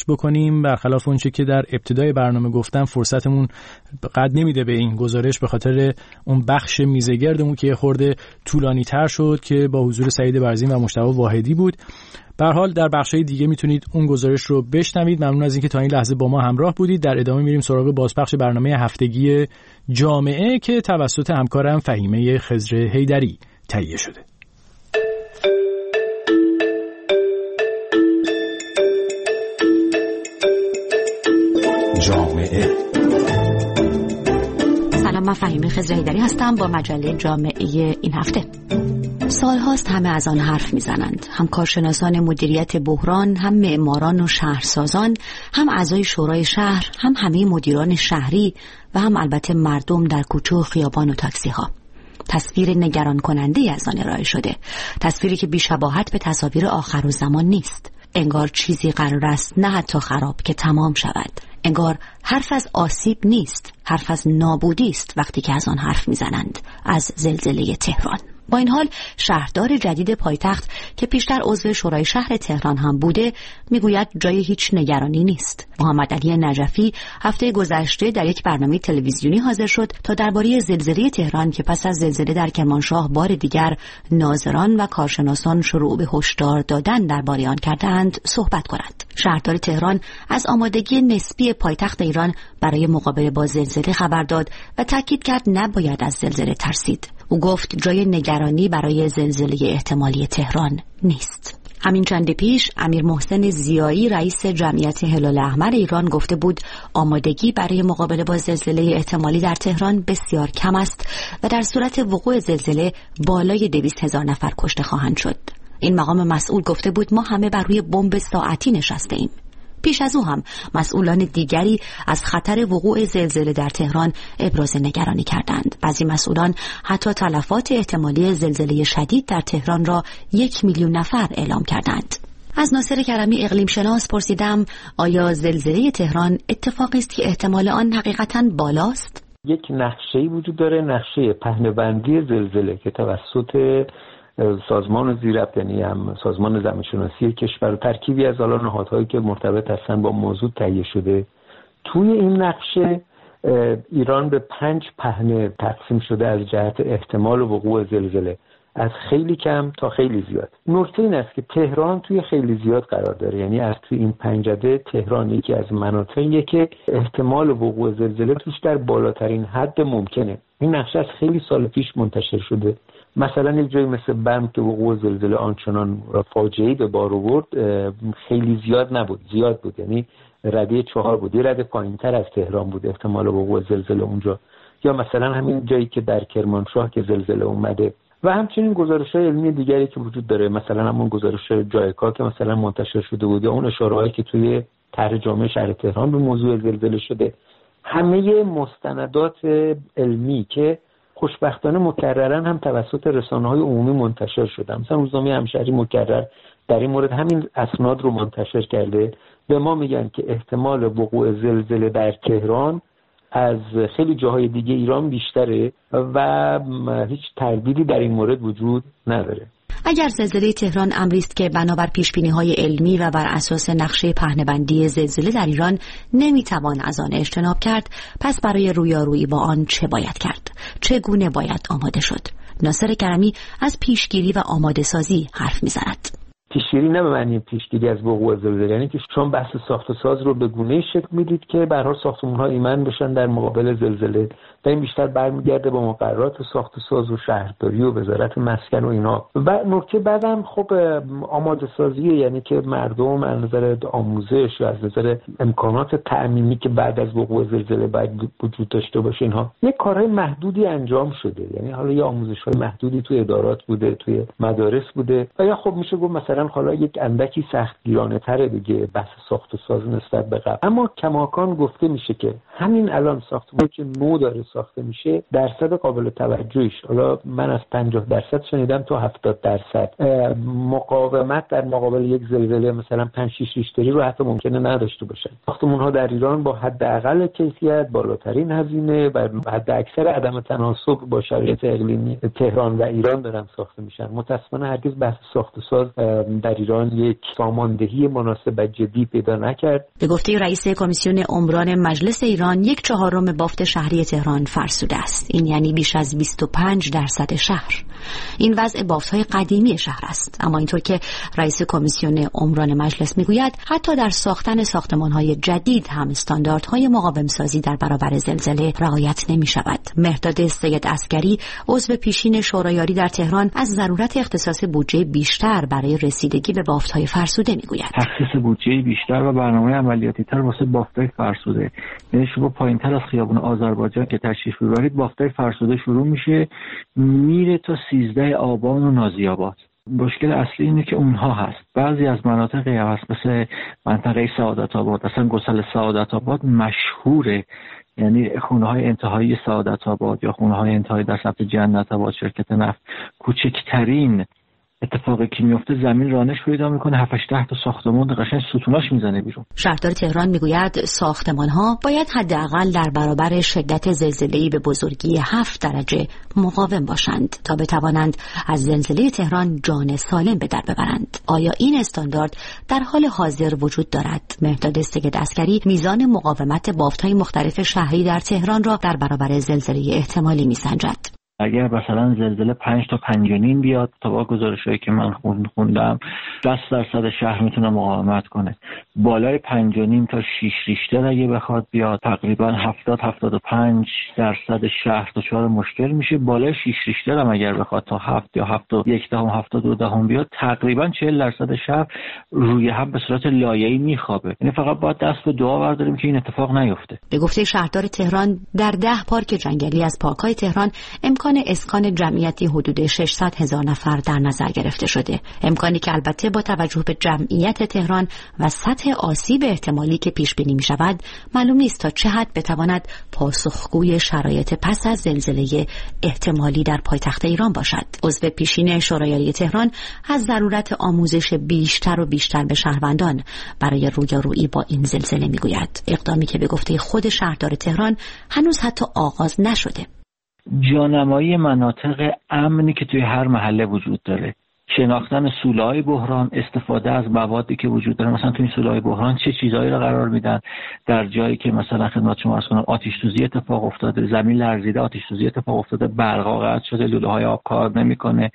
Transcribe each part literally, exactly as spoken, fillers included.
بکنیم. برخلاف اونچه که در ابتدای برنامه گفتم فرصتمون قد نمیده به این گزارش به خاطر اون بخش میزگردمون که خورده طولانی تر شد که با حضور سعید برزین و مجتبی واحدی بود. به هر حال در بخش‌های دیگه میتونید اون گزارش رو بشنوید. ممنون از اینکه تا این لحظه با ما همراه بودید. در ادامه میریم سراغ بازپخش برنامه هفتگی جامعه که توسط همکارم فهیمه خضر حیدری تهیه شده. جامعه. سلام، من فهیمه خضر حیدری هستم با مجله جامعه این هفته. سالهاست همه از آن حرف میزنند، هم کارشناسان مدیریت بحران، هم معماران و شهرسازان، هم اعضای شورای شهر، هم همه مدیران شهری و هم البته مردم در کوچه و خیابان و تاکسی ها. تصویر نگران کننده از آن ارائه شده، تصویری که بی‌شباهت به تصاویر آخرالزمان نیست. انگار چیزی قرار است نه حتی خراب که تمام شود. انگار حرف از آسیب نیست، حرف از نابودی است وقتی که از آن حرف میزنند، از زلزله تهران. با این حال شهردار جدید پایتخت که پیشتر عضو شورای شهر تهران هم بوده میگوید جای هیچ نگرانی نیست. محمد علی نجفی هفته گذشته در یک برنامه تلویزیونی حاضر شد تا درباره زلزله تهران که پس از زلزله در کرمانشاه بار دیگر ناظران و کارشناسان شروع به هشدار دادن درباره آن کردند صحبت کند. شهردار تهران از آمادگی نسبی پایتخت ایران برای مقابله با زلزله خبر داد و تاکید کرد نباید از زلزله ترسید. او گفت جای نگرانی برای زلزله احتمالی تهران نیست. همین چند پیش امیر محسن ضیایی رئیس جمعیت هلال احمر ایران گفته بود آمادگی برای مقابله با زلزله احتمالی در تهران بسیار کم است و در صورت وقوع زلزله بالای دویست هزار نفر کشته خواهند شد. این مقام مسئول گفته بود ما همه بر روی بمب ساعتی نشسته ایم. پیش از او هم مسئولان دیگری از خطر وقوع زلزله در تهران ابراز نگرانی کردند. بعضی مسئولان حتی تلفات احتمالی زلزله شدید در تهران را یک میلیون نفر اعلام کردند. از ناصر کرمی اقلیم شناس پرسیدم آیا زلزله تهران اتفاقی است که احتمال آن حقیقتاً بالاست؟ یک نقشه‌ای وجود داره، نقشه پهنه‌بندی زلزله که توسط سازمان زیربط یعنی هم سازمان زمین‌شناسی کشور و ترکیبی از آلا نهادهایی که مرتبط هستن با موضوع تهیه شده. توی این نقشه ایران به پنج پهنه تقسیم شده از جهت احتمال وقوع زلزله، از خیلی کم تا خیلی زیاد. نکته این است که تهران توی خیلی زیاد قرار داره، یعنی از توی این پنجده تهران یکی از مناطقیه که احتمال وقوع زلزله توش در بالاترین حد ممکنه. این نقشه از خیلی سال پیش منتشر شده. مثلا یک جایی مثل بم که وقوع زلزله آنچنان فاجعه‌ای به بار آورد خیلی زیاد نبود، زیاد بود، یعنی رده چهار بود، یه رده پایین‌تر از تهران بود احتمال وقوع زلزله اونجا. یا مثلا همین جایی که در کرمانشاه که زلزله اومده و همچنین گزارش‌های علمی دیگری که وجود داره، مثلا همون گزارش جایکا که مثلا منتشر شده بود یا اون اشاره‌هایی که توی طرح جامع شهر تهران به موضوع زلزله شده، همه مستندات علمی که خوشبختانه مکررن هم توسط رسانه‌های عمومی منتشر شده، مثلا روزنامه همشهری مکرر در این مورد همین اسناد رو منتشر کرده، به ما میگن که احتمال وقوع زلزله در تهران از خیلی جاهای دیگه ایران بیشتره و هیچ تردیدی در این مورد وجود نداره. اگر زلزله تهران امری است که بنابر پیشبینی‌های علمی و بر اساس نقشه پهنه‌بندی زلزله در ایران نمیتوان از آن اجتناب کرد، پس برای رویارویی با آن چه باید کرد؟ چگونه باید آماده شد؟ ناصر کرمی از پیشگیری و آماده سازی حرف می‌زند. پیشگیری نه به معنی پیشگیری از وقوع زلزله، یعنی که چون بحث ساخت و ساز رو به گونه‌ای شکل میدید که به هر حال ساختمان‌ها ایمن بشن در مقابل زلزله. و این بیشتر برمیگرده با مقررات ساخت و ساز و شهرداری و وزارت مسکن و اینا. و نکته بعدم خب آماده سازی، یعنی که مردم از نظر آموزش یا از نظر امکانات تأمینی که بعد از وقوع زلزله باید وجود داشته باشه، اینها یک کارهای محدودی انجام شده. یعنی حالا یه آموزش‌های محدودی توی ادارات بوده، توی مدارس بوده و یا خب میشه گفت مثلا حالا یک اندکی سختگیرانه‌تره دیگه بحث ساخت و ساز نسبت به قبل. اما کماکان گفته میشه که همین الان ساختمانی که نو داره ساخته میشه درصد قابل توجهش، حالا من از پنجاه درصد شنیدم تا هفتاد درصد مقاومت در مقابل یک زلزله مثلا پنج شش ریشتری رو حتی ممکنه نداشته باشن. ساختمان‌ها در ایران با حداقل کیفیت، بالاترین هزینه و حد اکثر عدم تناسب با شرایط اقلیمی تهران و ایران دارن ساخته میشن. متأسفانه هرگز بحث ساخت و ساز در ایران یک ساماندهی مناسب و جدی پیدا نکرد. به گفته رئیس کمیسیون عمران مجلس ایران، یک چهارم بافت شهری تهران فرسوده است. این یعنی بیش از بیست و پنج درصد شهر. این وضع بافت‌های قدیمی شهر است. اما اینطور که رئیس کمیسیون عمران مجلس میگوید، حتی در ساختن ساختمان‌های جدید هم استانداردهای مقاوم‌سازی در برابر زلزله رعایت نمی‌شود. مهرداد سید عسگری، عضو پیشین شورایاری در تهران، از ضرورت اختصاص بودجه بیشتر برای رسیدگی به بافت‌های فرسوده میگوید. تخصیص بودجه بیشتر و برنامه عملیاتی تر واسه بافت‌های فرسوده. یعنی شما پایین‌تر از خیابون آذربایجان که تشریف ببرید، بافت‌های فرسوده شروع میشه میره تا سیزده آبان و نازی‌آباد. مشکل اصلی اینه که اونها هست. بعضی از مناطقی هست مثل منطقه سعادت آباد، اصلا گسل سعادت آباد مشهوره، یعنی خونه‌های انتهایی سعادت آباد یا خونه‌های انتهایی در سمت جنت آباد شرکت نفت، کوچکترین اتفاقی که میفته زمین رانش پیدا میکنه، هفت هشت تا ساختمان قشنگ ستوناش میزنه بیرون. شهردار تهران میگوید ساختمان‌ها باید حداقل در برابر شدت زلزله‌ای به بزرگی هفت درجه مقاوم باشند تا بتوانند از زلزله تهران جان سالم به در ببرند. آیا این استاندارد در حال حاضر وجود دارد؟ مهرداد سید عسگری میزان مقاومت بافت‌های مختلف شهری در تهران را در برابر زلزله احتمالی میسنجد. اگر مثلا زلزله پنج تا پنج و نیم بیاد، تا با گزارشایی که من خوندم دست درصد شهر میتونه مقاومت کنه. بالای پنج و نیم تا شش ریشتر اگه بخواد بیاد، تقریبا هفتاد هفتاد و پنج درصد شهر دچار مشکل میشه. بالای شش ریشتر هم اگر بخواد تا هفت یا هفت و یک دهم هفتاد و دو دهم بیاد، تقریبا چهل درصد شهر روی هم به صورت لایه‌ای میخوابه. یعنی فقط باید دست به دعا برداریم که این اتفاق نیفته. به گفته شهردار تهران، در ده پارک جنگلی از پارک‌های تهران امکان اسکان جمعیتی حدود ششصد هزار نفر در نظر گرفته شده. امکانی که البته با توجه به جمعیت تهران و سطح آسیب احتمالی که پیش بینی می شود، معلوم نیست تا چه حد بتواند پاسخگوی شرایط پس از زلزله احتمالی در پایتخت ایران باشد. عضو پیشین شورایاری تهران از ضرورت آموزش بیشتر و بیشتر به شهروندان برای رویارویی با این زلزله می گوید. اقدامی که به گفته خود شهردار تهران هنوز حتی آغاز نشده. جانمایی مناطق امنی که توی هر محله وجود داره، شناختن سوله‌های بحران، استفاده از موادی که وجود داره. مثلا توی سوله‌های بحران چه چیزایی رو قرار میدن در جایی که مثلا خدمت شما عرض کنم آتش سوزی اتفاق افتاده، زمین لرزیده، آتش سوزی اتفاق افتاده، برقا قطع شده، لوله‌های آب کار نمیکنه،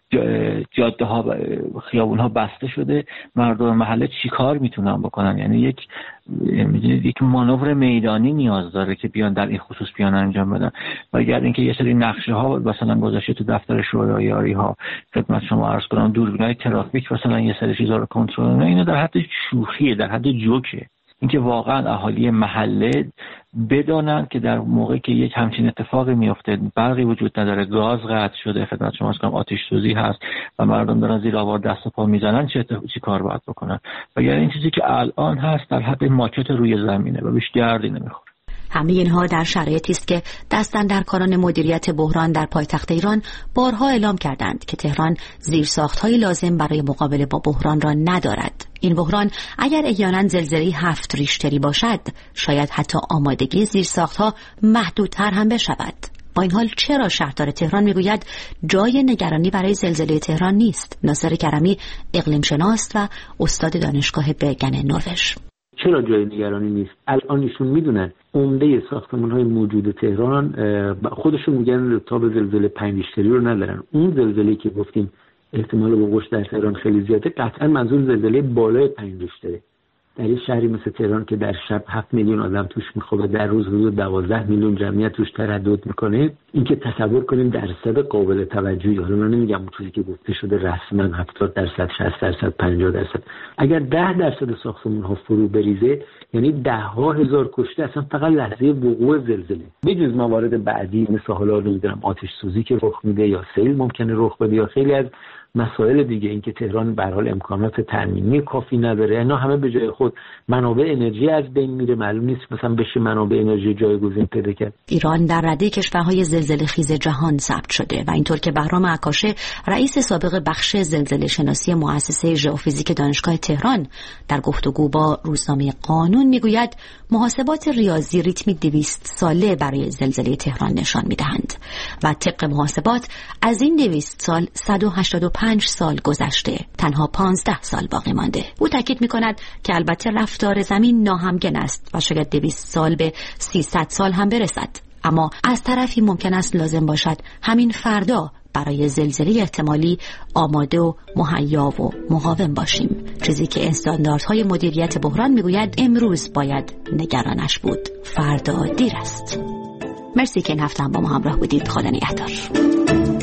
جاده‌ها خیابون‌ها بسته شده، مردم محله چیکار میتونن بکنن؟ یعنی یک میدونید یک مانور میدانی نیاز داره که بیان در این خصوص بیان انجام بدن. و اگر اینکه یه سری نقشه ها مثلا گذاشته تو دفتر شورایاری ها، خدمت شما عرض کنم دوربینای ترافیک مثلا یه سری چیزا رو کنترل کنه، اینا در حد شوخیه، در حد جوکه. اینکه واقعا اهالی محله بدانند که در موقعی که یک همچین اتفاقی میفته، برقی وجود نداره، گاز قطع شده، خدمت شما عرض کنم آتش سوزی هست و مردم دارن زیر آوار دست و پا میزنن، چه چی کار باید بکنن. و یعنی این چیزی که الان هست در حد ماکت روی زمینه و بیش گردی نمیخوره. همه اینها در شرایطی است که دستاندرکاران مدیریت بحران در پایتخت ایران بارها اعلام کردند که تهران زیرساخت‌های لازم برای مقابله با بحران را ندارد. این بحران اگر احیانا زلزله هفت ریشتری باشد، شاید حتی آمادگی زیرساخت‌ها محدودتر هم بشود. با این حال چرا شهردار تهران میگوید جای نگرانی برای زلزله تهران نیست؟ ناصر کرمی، اقلیم شناس و استاد دانشگاه برگن نروژ. چرا جای نگرانی نیست؟ الان ایشون میدونن عمده ساختمان‌های موجود تهران خودشون میگن تاب زلزله پنج ریشتری رو ندارن. اون زلزله‌ای که گفتیم احتمال وقوعش در تهران خیلی زیاده، قطعا منظور زلزله بالای پنج ریشتره. در این شهری مثل تهران که در شب هفت میلیون آدم توش میخوابه، در روز حدود دوازده میلیون جمعیت توش تردد میکنه، این که تصور کنیم درصد قابل توجهی، حالا من نمیگم اون چیزی که گفته شده رسما هفتاد درصد، شصت درصد، پنجاه درصد، اگر ده درصد ساختمان ها فرو بریزه یعنی ده ها هزار کشته اصلا فقط لحظه وقوع زلزله. بجز موارد بعدی مثل حالا نمیدونم آتش سوزی که رخ میده یا سیل ممکنه رخ بده یا خیلی از مسائل دیگه، این که تهران به هر حال امکانات ترمیمی کافی نداره، اینا همه به جای خود. منابع انرژی از بین میره، معلوم نیست مثلا بشه منابع انرژی جایگزین پیدا کرد. ایران در رده کشورهای زلزله خیز جهان ثبت شده و اینطور که بهرام عکاشه، رئیس سابق بخش زلزله شناسی مؤسسه ژئوفیزیک دانشگاه تهران، در گفتگو با روزنامه قانون میگوید محاسبات ریاضی ریتمی دویست ساله برای زلزله تهران نشان میدهند و طبق محاسبات از این دویست سال صد و هشتاد و پنج سال گذشته، تنها پانزده سال باقی مانده. او تاکید می‌کند که البته رفتار زمین ناهمگن است و شاید دویست سال به سیصد سال هم برسد، اما از طرفی ممکن است لازم باشد همین فردا برای زلزله احتمالی آماده و مهیا و مقاوم باشیم، چیزی که استانداردهای مدیریت بحران میگوید امروز باید نگرانش بود، فردا دیر است. مرسی که این هفته هم با ما همراه بودید. خدا نگهدار.